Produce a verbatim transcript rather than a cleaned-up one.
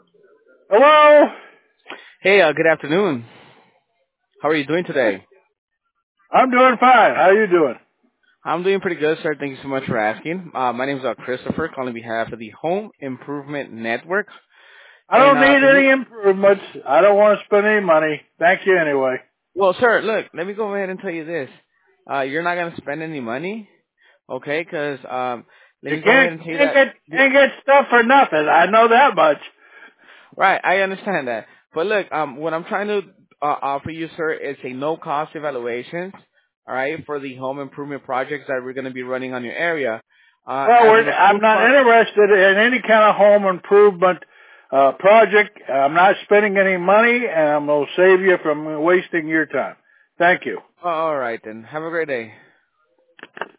Hello? Hey, uh, good afternoon. How are you doing today? I'm doing fine. How you doing? I'm doing pretty good, sir. Thank you so much for asking. Uh, my name is uh, Christopher, calling on behalf of the Home Improvement Network. I And don't uh, need the any re- improvements. I don't want to spend any money. Thank you anyway. well, sir, look, let me go ahead and tell you this. Uh, you're not going to spend any money, okay? Because um, let You me go ahead can't, and tell you can't that. get, can't get stuff for nothing. I know that much. Right, I understand that. But look, um, what I'm trying to uh, offer you, sir, is a no-cost evaluation, all right, for the home improvement projects that we're going to be running on your area. Uh, Well, as we're, an I'm approved not con- interested in any kind of home improvement uh, project. I'm not spending any money, and I'm going to save you from wasting your time. Thank you. Oh, all right, then. Have a great day.